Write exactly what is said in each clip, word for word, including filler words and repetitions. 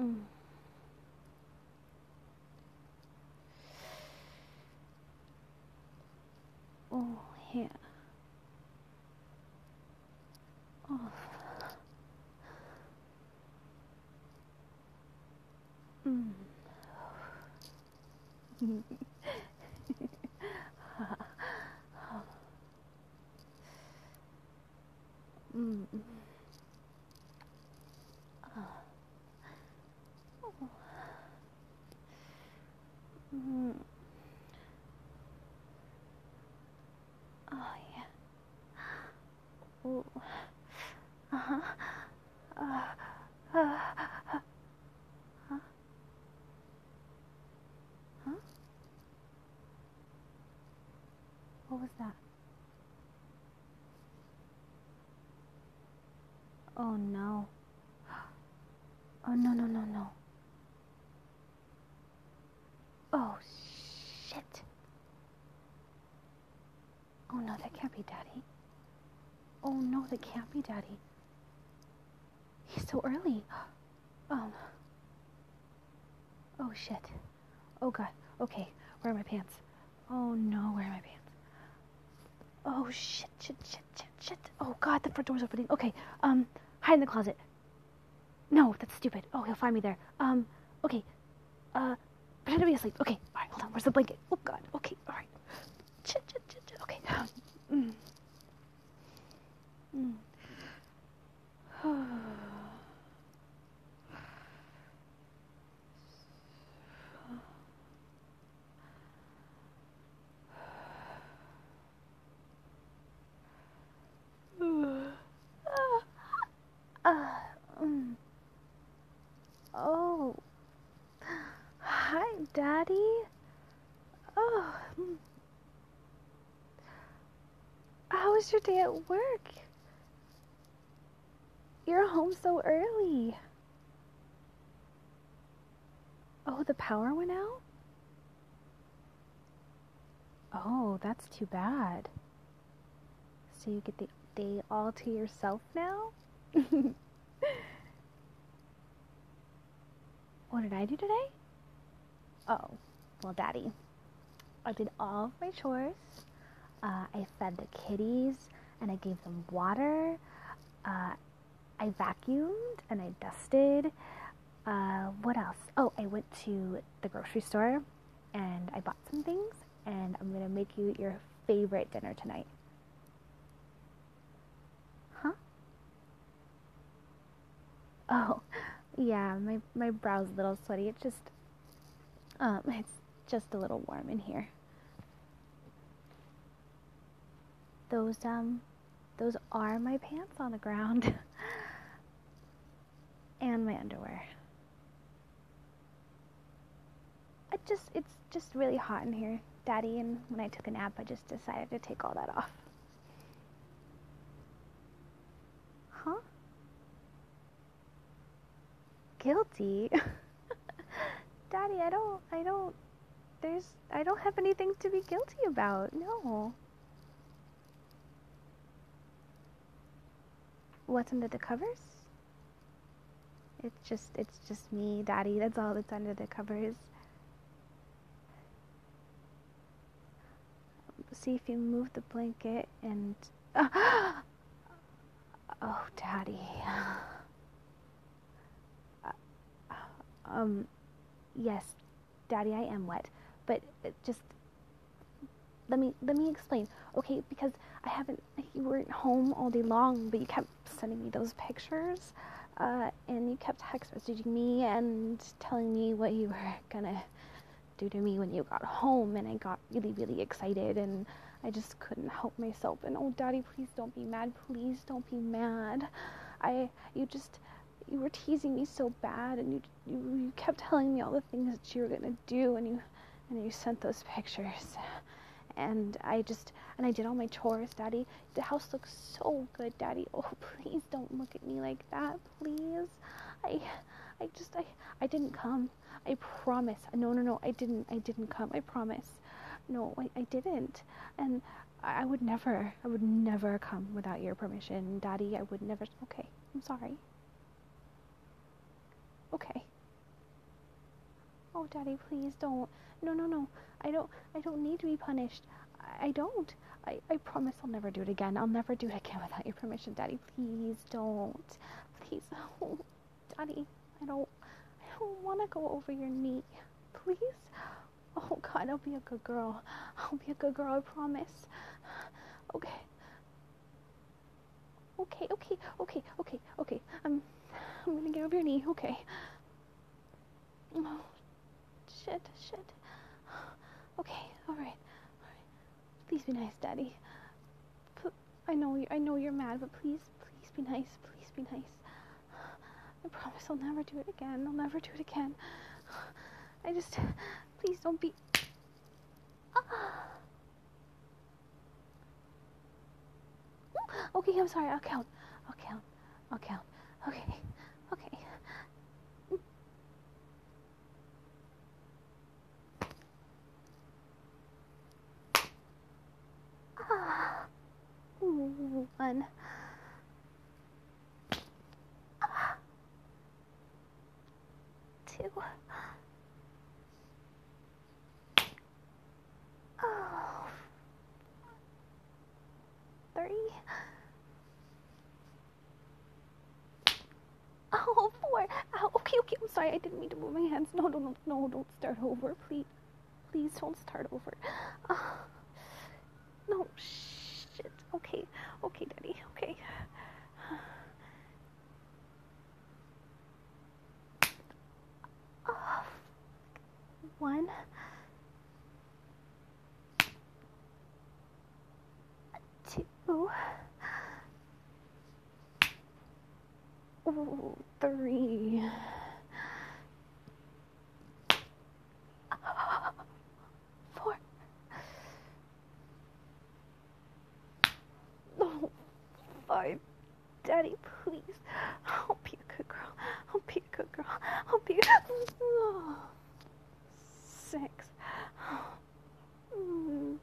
Mm. Oh, yeah. Oh. Mm. mm. Oh. Mm. Oh, yeah. Oh. Uh-huh. Uh, uh, uh, huh? Huh? What was that? Oh, no. Oh, no, no, no, no. Oh, shit. Oh, no, that can't be Daddy. Oh, no, that can't be Daddy. He's so early. Um. Oh, shit. Oh, God. Okay, where are my pants? Oh, no, where are my pants? Oh, shit, shit, shit, shit, shit. Oh, God, the front door's opening. Okay, um, hide in the closet. No, that's stupid. Oh, he'll find me there. Um, okay, uh, pretend to be asleep. Okay, alright, hold on. Where's the blanket? Oh, God. Okay, alright. Shit, shit, shit, shit. Okay. Mm. Mm. uh, um. Oh. Hi, Daddy. Oh. How was your day at work? You're home so early. Oh, the power went out? Oh, that's too bad. So you get the day all to yourself now? What did I do today? Oh, well, Daddy, I did all of my chores. Uh, I fed the kitties and I gave them water. Uh, I vacuumed and I dusted. Uh, what else? Oh, I went to the grocery store and I bought some things and I'm gonna make you your favorite dinner tonight. Huh? Oh, yeah, my, my brow's a little sweaty. It's just, um, it's just a little warm in here. Those, um, those are my pants on the ground. And my underwear. I just, it's just really hot in here, Daddy, and when I took a nap, I just decided to take all that off. Huh? Guilty? Daddy, I don't, I don't, there's, I don't have anything to be guilty about, no. What's under the covers? It's just, it's just me, Daddy, that's all that's under the covers. See if you move the blanket and, uh, oh, Daddy. Uh, um, yes, Daddy, I am wet, but just let me let me explain, okay? Because I haven't, you weren't home all day long, but you kept sending me those pictures, uh, and you kept text messaging me and telling me what you were gonna do to me when you got home, and I got really, really excited, and I just couldn't help myself. And oh, Daddy, please don't be mad. Please don't be mad. I, you just, you were teasing me so bad, and you, you, you kept telling me all the things that you were gonna do, and you, and you sent those pictures. And I just, and I did all my chores, Daddy. The house looks so good, Daddy. Oh, please don't look at me like that, please. I, I just, I, I didn't come. I promise. No, no, no, I didn't, I didn't come. I promise. No, I, I didn't. And I, I would never, I would never come without your permission, Daddy. I would never. Okay, I'm sorry. Okay. Oh, Daddy, please don't. No, no, no. I don't. I don't need to be punished. I, I don't. I, I promise I'll never do it again. I'll never do it again without your permission, Daddy. Please don't. Please. Oh, Daddy, I don't. I don't want to go over your knee. Please. Oh God, I'll be a good girl. I'll be a good girl. I promise. Okay. Okay. Okay. Okay. Okay. Okay. I'm. I'm gonna get over your knee. Okay. Oh, shit. Shit. Okay. All right. All right. Please be nice, Daddy. P- I know you. I know you're mad, but please, please be nice. Please be nice. I promise I'll never do it again. I'll never do it again. I just, please don't be. Okay, I'm sorry. I'll count. I'll count. I'll count. Okay. Okay. Ah. One. Ah. Two. Oh. Three. Oh, four. Ow. Okay, okay. I'm sorry. I didn't mean to move my hands. No, no, no, no. Don't start over, please. Please don't start over. Uh, no, shit. Okay, okay, Daddy. Okay. Uh, one. Two. Ooh, three. Four. No, five. Daddy, please. I'll be a good girl. I'll be a good girl. I'll be a... Oh. Six. Mm.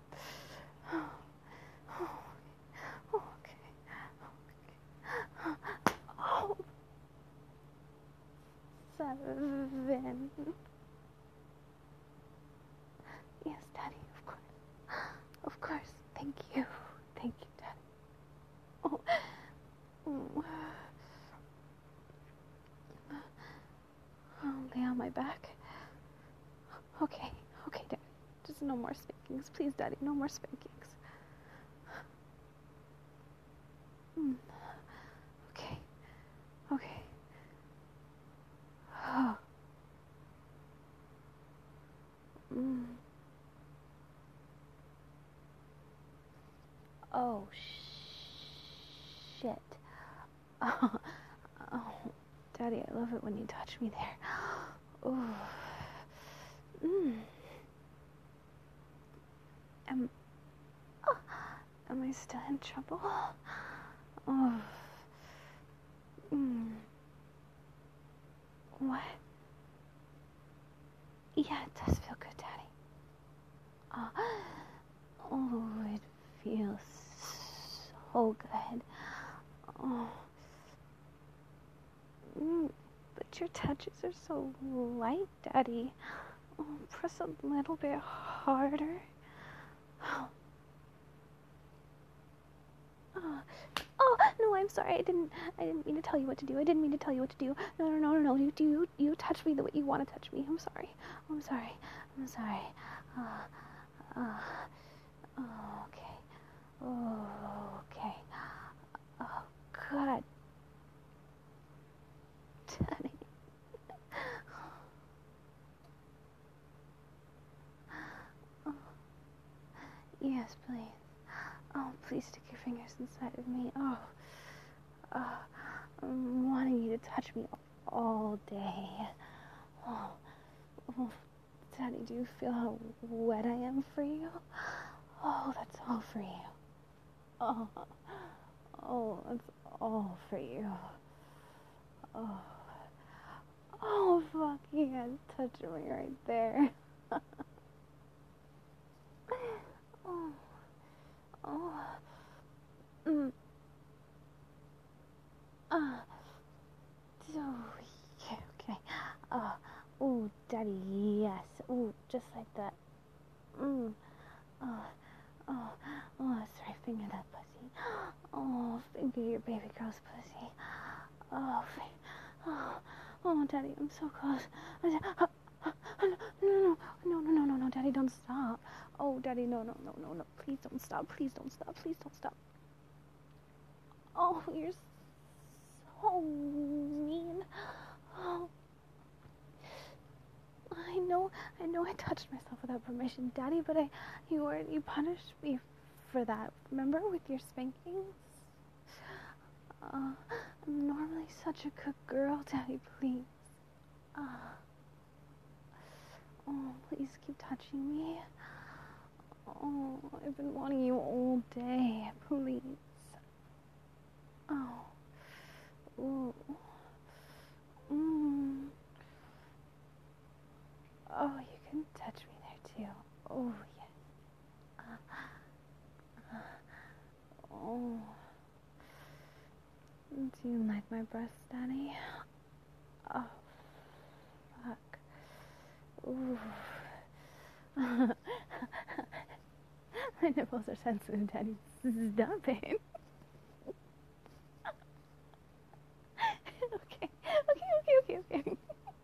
Oh, okay. Okay. Oh. Seven. Yes, Daddy, of course. Of course. Thank you. Thank you, Daddy. Oh. Mm. I'll lay on my back. Okay. Okay, Daddy. Just no more spankings. Please, Daddy, no more spankings. Mm. Okay. Okay. Oh. Mm. Oh, shit. Oh. Oh. Daddy, I love it when you touch me there. Oh. Mm. Am, oh, am I still in trouble? Oh. Mm. What? Yeah, it does feel good, Daddy. Oh, oh it feels so good. Oh. Mm. But your touches are so light, Daddy. Oh, press a little bit harder. Oh. Oh. Oh, no, I'm sorry. I didn't I didn't mean to tell you what to do. I didn't mean to tell you what to do. No, no, no, no, no. You do you touch me the way you want to touch me. I'm sorry. I'm sorry. I'm sorry. Uh, uh, oh, okay. Oh, okay. Oh, God. Daddy. Oh. Yes, please. Oh, please stick your fingers inside of me. Oh. Uh, I'm wanting you to touch me all day. Oh, oh, Daddy, do you feel how wet I am for you? Oh, that's all for you. Oh, oh, that's all for you. Oh, oh, fuck, yeah, touch me right there. Oh, oh, mm. Uh, oh, yeah, okay. Uh, oh, Daddy, yes. Ooh, just like that. Mm. Oh, oh, oh, that's right. Finger that pussy. Oh, finger your baby girl's pussy. Oh, oh, oh, Daddy, I'm so close. No, no, no, no, no, no, no, no, Daddy, don't stop. Oh, Daddy, no, no, no, no, no. Please don't stop. Please don't stop. Please don't stop. Oh, you're so mean. Oh. I know, I know I touched myself without permission, Daddy, but I, you were, you punished me for that. Remember, with your spankings? Uh, I'm normally such a good girl, Daddy, please. Uh, oh, please keep touching me. Oh, I've been wanting you all day, please. Oh, ooh, mm. Oh, you can touch me there too. Oh, yes. Uh, uh, oh. Do you like my breasts, Daddy? Oh, fuck. Ooh. My nipples are sensitive, Daddy. Stop it. Okay, okay, okay, okay, okay.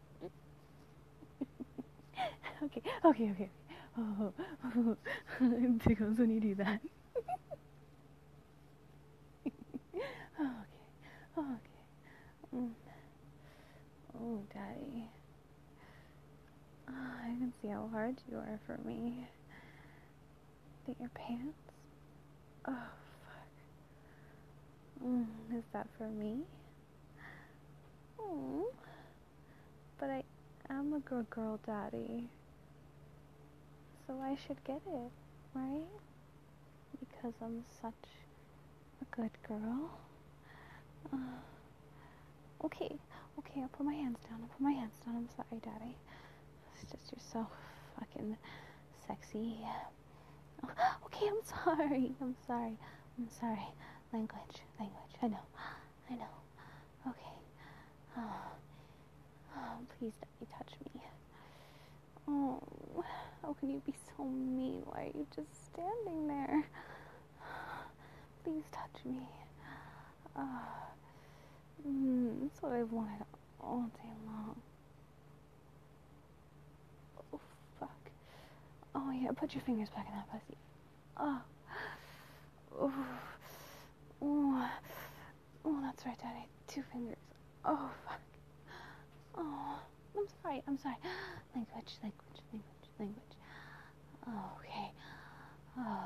Okay, okay, okay. Oh, oh, it tickles when you do that. Okay, okay. Mm. Oh, Daddy. Oh, I can see how hard you are for me. Think your pants? Oh, fuck. Mm, is that for me? Oh, but I am a good girl, Daddy. So I should get it, right? Because I'm such a good girl. Uh, okay, okay, I'll put my hands down. I'll put my hands down. I'm sorry, Daddy. It's just you're so fucking sexy. Oh, okay, I'm sorry. I'm sorry. I'm sorry. Language, language. I know. I know. Okay. Oh, oh please, Daddy, touch me. Oh, how can you be so mean? Why are you just standing there? Please touch me. Uh, mm, that's what I've wanted all day long. Oh, fuck. Oh, yeah, put your fingers back in that pussy. Oh. Oh. Oh, oh that's right, Daddy. Two fingers. Oh, fuck. Oh, I'm sorry. I'm sorry. Language, language, language, language. Oh, okay. Oh.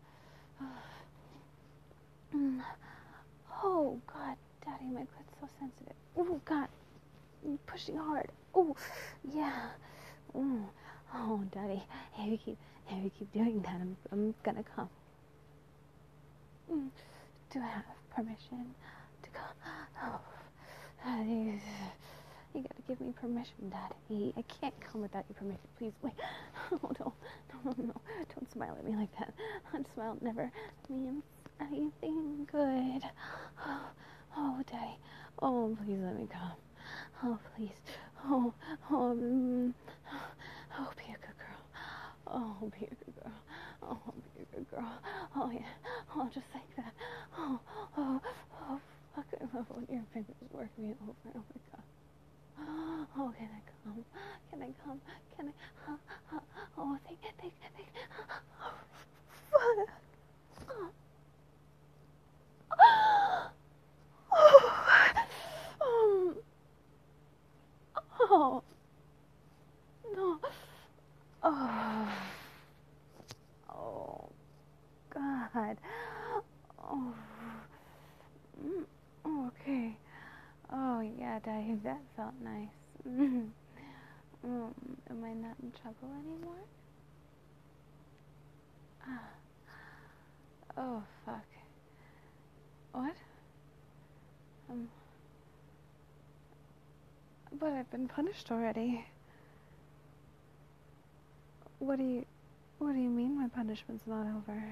Oh. Mm. Oh, God, Daddy, my clit so sensitive. Oh, God, I'm pushing hard. Oh, yeah. Mm. Oh, Daddy, if you keep, if you keep doing that, I'm, I'm gonna come. Mm. Do I have permission to come? Oh, Daddy, you gotta give me permission, Daddy. I can't come without your permission. Please, wait. Oh, no, no, no, no. Don't smile at me like that. That smile never means anything good. Oh, oh, Daddy. Oh, please let me come. Oh, please. Oh, oh, mm, oh, be a good girl. Oh, be a good girl. Oh, be a good girl. Oh, yeah. Oh, just like that. Oh, oh, oh, fuck. I love when your fingers work me over. Oh, my God. Oh, can I come? Can I come? Can I? Uh, uh, oh, thank, thank, thank. Oh, fuck. Oh. Oh. Um. Oh. No. Oh. Oh. God. Oh. Mm. Oh, okay. Oh, yeah, Daddy, that felt nice. Mm. Um, am I not in trouble anymore? Ah. Oh, fuck. What? Um. But I've been punished already. What do you... What do you mean my punishment's not over?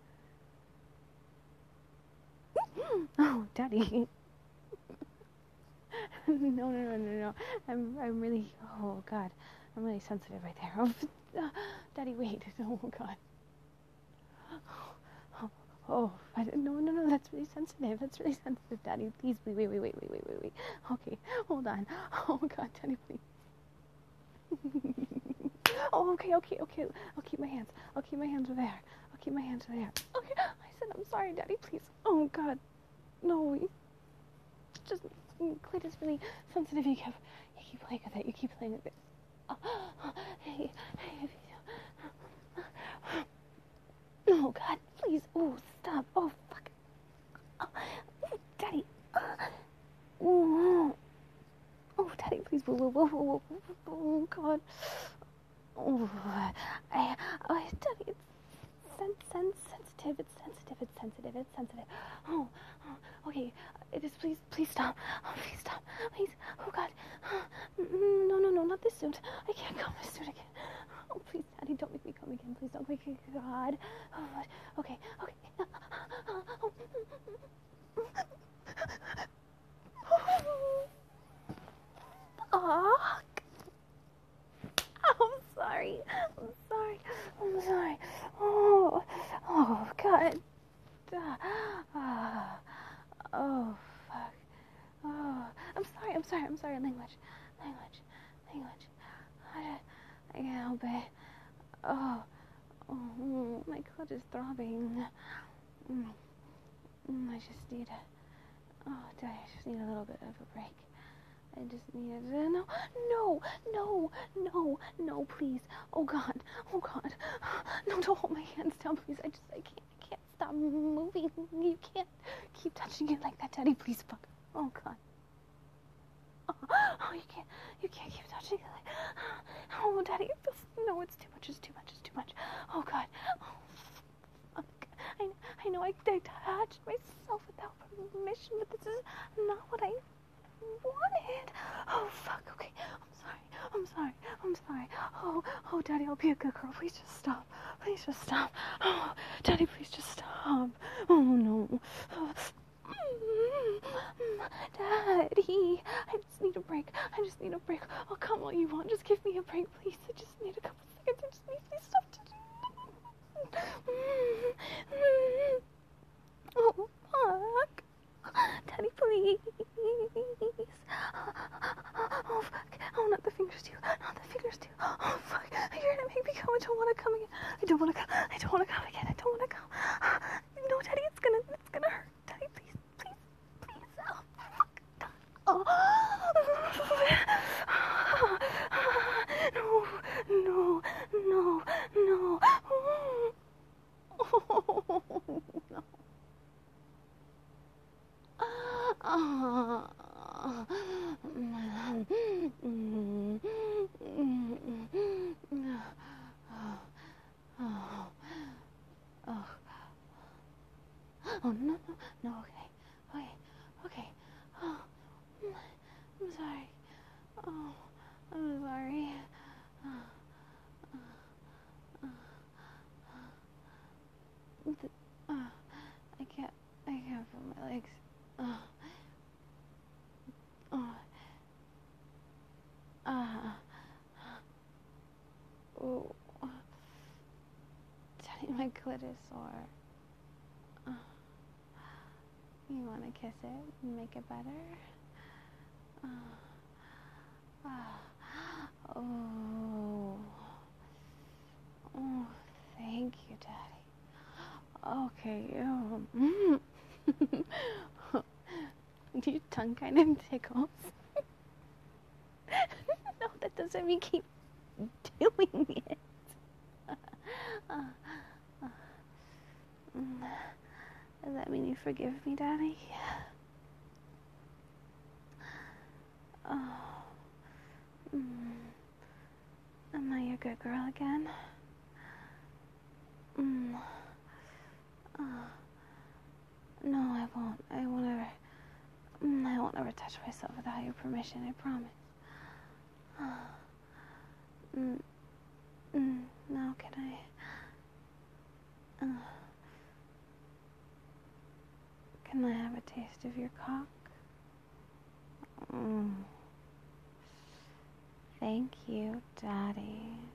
Oh, Daddy. no, no, no, no, no. I'm, I'm really... Oh, God. I'm really sensitive right there. Oh, Daddy, wait. Oh, God. Oh, oh, I didn't, no, no, no, that's really sensitive. That's really sensitive, Daddy. Please, wait, wait, wait, wait, wait, wait, wait, wait. Okay, hold on. Oh, God, Daddy, please. Oh, okay, okay, okay. I'll keep my hands. I'll keep my hands over there. I'll keep my hands over there. Okay, I said I'm sorry, Daddy, please. Oh, God. No, it's just, Clit is really sensitive. You keep, you keep playing with it. You keep playing with it. Oh, hey, hey. Oh, God, please. Oh, stop. Oh, fuck. Oh, Daddy. Oh, oh, Daddy, please. Whoa, whoa, whoa, whoa, whoa. Oh, God. Oh, I, oh, Daddy, it's sen- sen- sensitive. It's sensitive. It's sensitive. It's sensitive. Oh, oh, okay. It is. Please, please stop. Oh, please stop. Please. Oh, God. No, no, no, not this suit. I can't come this suit again. Oh, please, Daddy, don't make me come again. Please don't make me. God. Oh, okay, okay. Oh, I'm sorry. I'm sorry. I'm sorry. Oh, oh, God. Uh, oh, fuck. Oh, I'm sorry. I'm sorry. I'm sorry. Language. Language. Language. I, I can't help it. Oh, oh, my clit is throbbing. Mm, mm, I just need a, oh, I just need a little bit of a break. I just need a, no, no, no, no, no, please. Oh, God, oh, God. No, don't hold my hands down, please. I just, I can't, I can't stop moving. You can't keep touching it like that, Daddy, please, fuck. Oh, God. Oh, oh, you can't, you can't keep touching it like, oh, Daddy, it feels, no, it's too much, it's too much, it's too much. Oh, God. Oh, fuck. I, I know I, I touched myself without permission, but this is not what I wanted. Oh, fuck, okay. I'm sorry, I'm sorry, I'm sorry. Oh, oh, Daddy, I'll be a good girl. Please just stop. Please just stop. Oh, Daddy, please just stop. Oh, no. Oh, Daddy, I just need a break. I just need a break. I'll come all you want. Just give me a break, please. I just need a couple seconds. I just need these stuff to do. Oh, fuck. Daddy, please. Oh, fuck. Oh, not the fingers, too. Not the fingers, too. Oh, fuck. You're gonna make me come. I don't want to come again. I don't want to come. I don't want to come again. I don't want to come. No, Daddy, it's gonna, it's gonna hurt. Daddy, please, please, please. Oh, fuck. Oh. No, no, no, no. Oh, no. Oh. Oh, no, no, no, okay, okay, okay. Oh, I'm sorry. Oh, I'm sorry. Uh, uh, uh, uh, I can't, I can't feel my legs. Uh, uh, uh, oh, Daddy, my clit is sore. Uh, you want to kiss it and make it better? Uh, uh, oh, oh, thank you, Daddy. Okay, um, mm. Your tongue kind of tickles. No, that doesn't mean keep doing it. uh, uh, mm. Does that mean you forgive me, Daddy? Oh. Mm. Am I a good girl again? Mm. Oh. No, I won't. I won't ever. Mm, I won't ever touch myself without your permission, I promise. Oh. Mm. Mm. Now can I... Uh. Can I have a taste of your cock? Mm. Thank you, Daddy.